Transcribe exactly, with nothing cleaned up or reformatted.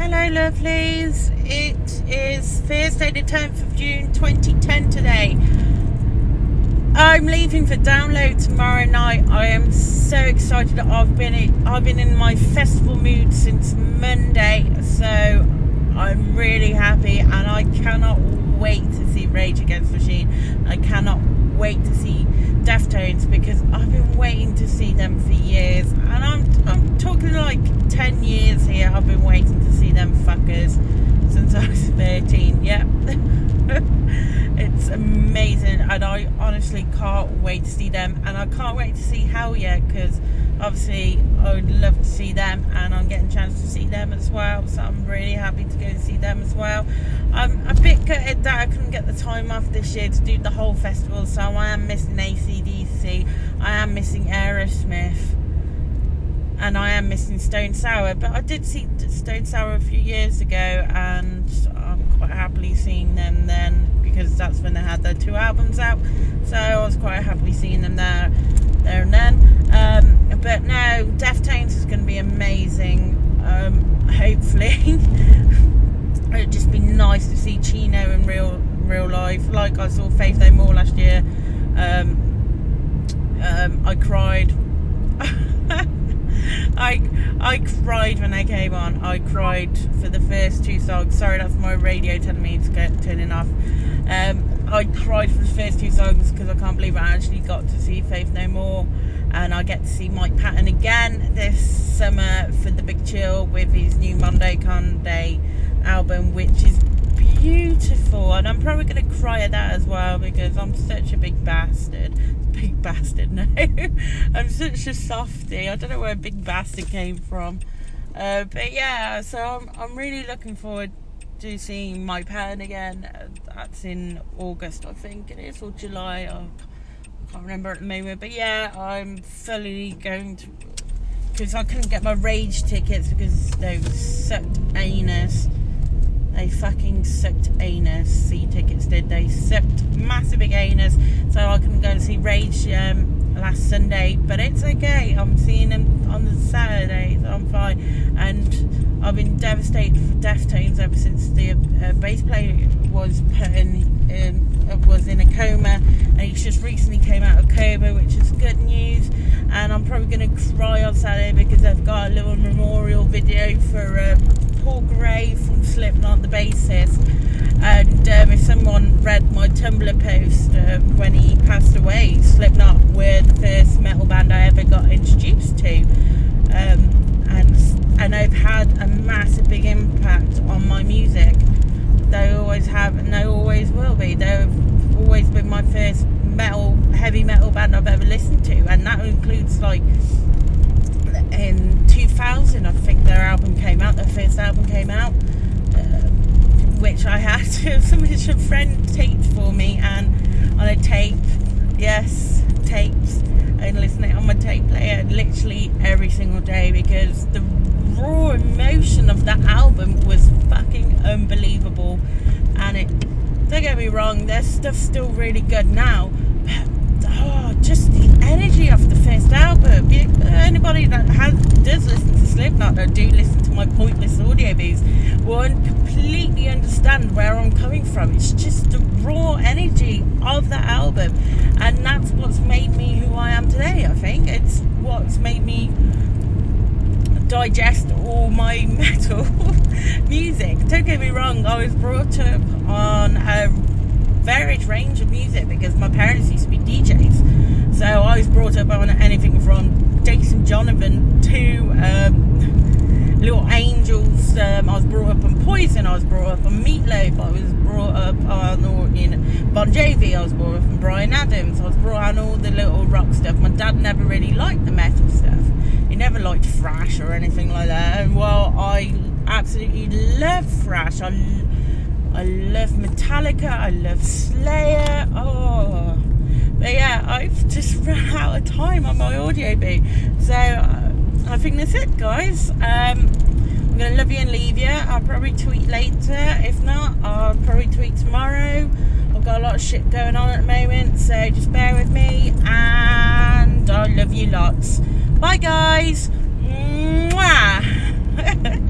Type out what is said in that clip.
Hello lovelies, it is Thursday the tenth of June twenty ten today. I'm leaving for download tomorrow night. I am so excited. I've been in, I've been in my festival mood since Monday, so I'm really happy and I cannot wait to see Rage Against the Machine. I cannot wait to see Deftones because I've been waiting to see them for years, and I'm I'm talking like ten years here. I've been waiting to see them fuckers since I was thirteen. Yep. It's amazing, and I honestly can't wait to see them, and I can't wait to see Hell Yeah, because obviously I would love to see them, and I'm getting a chance to see them as well, so I'm really happy to go and see them as well. I'm a bit gutted that I couldn't get the time off this year to do the whole festival, so I am missing A C D C, I am missing Aerosmith, and I am missing Stone Sour, but I did see Stone Sour a few years ago, and I'm quite happily seeing them then, because that's when they had their two albums out, so I was quite happy seeing them there, there and then. Um, but now Deftones is going to be amazing. Um, hopefully, it'd just be nice to see Chino in real real life. Like I saw Faith No More last year. Um, um, I cried. I I cried when they came on. I cried for the first two songs. Sorry, that's my radio telling me to get turning off. Um, I cried for the first two songs because I can't believe I actually got to see Faith No More, and I get to see Mike Patton again this summer for the Big Chill with his new Monday Conde album, which is beautiful, and I'm probably going to cry at that as well because I'm such a big bastard. Big bastard, no. I'm such a softie. I don't know where Big Bastard came from. Uh, but yeah, so I'm, I'm really looking forward to seeing Mike Patton again. Uh, that's in August, I think it is, or July. I can't remember at the moment. But yeah, I'm fully going to, because I couldn't get my Rage tickets because they sucked anus. They fucking sucked anus. C tickets did. They sucked massive big anus. So I couldn't go and see Rage um, last Sunday. But it's okay. I'm seeing them on the Saturday. So I'm fine. And I've been devastated for Deftones ever since the uh, bass player was put in, um, was in a coma. And he just recently came out of coma, which is good news. And I'm probably going to cry on Saturday because they've got a little memorial video for Uh, Paul Gray from Slipknot, the bassist, and um, if someone read my Tumblr post uh, when he passed away, Slipknot were the first metal band I ever got introduced to, um, and and they've had a massive big impact on my music. They always have, and they always will be. They've always been my first metal, heavy metal band I've ever listened to, and that includes like in two thousand, I think their album came out, their first album came out, uh, which I had to, somebody, a friend taped for me, and on a tape, yes, tapes, and listen it on my tape player literally every single day, because the raw emotion of that album was fucking unbelievable. And it, don't get me wrong, their stuff's still really good now, but oh, just the energy of the first album. Anybody that has, does listen to Slipknot, or do listen to my pointless audio views, will completely understand where I'm coming from. It's just the raw energy of that album, and that's what's made me who I am today. I think it's what's made me digest all my metal music. Don't get me wrong, I was brought up on a varied range of music because my parents used to be D Js, so I was brought up on anything from Jason Donovan to um, Little Angels. um, I was brought up on Poison, I was brought up on Meatloaf, I was brought up on all, you know, Bon Jovi, I was brought up on Bryan Adams, I was brought on all the little rock stuff. My dad never really liked the metal stuff, he never liked thrash or anything like that, and while I absolutely love thrash, I I love Metallica, I love Slayer, oh, but yeah, I've just run out of time on my audio boo, so uh, I think that's it, guys. um, I'm going to love you and leave you. I'll probably tweet later, if not, I'll probably tweet tomorrow. I've got a lot of shit going on at the moment, so just bear with me, and I love you lots. Bye guys. Mwah.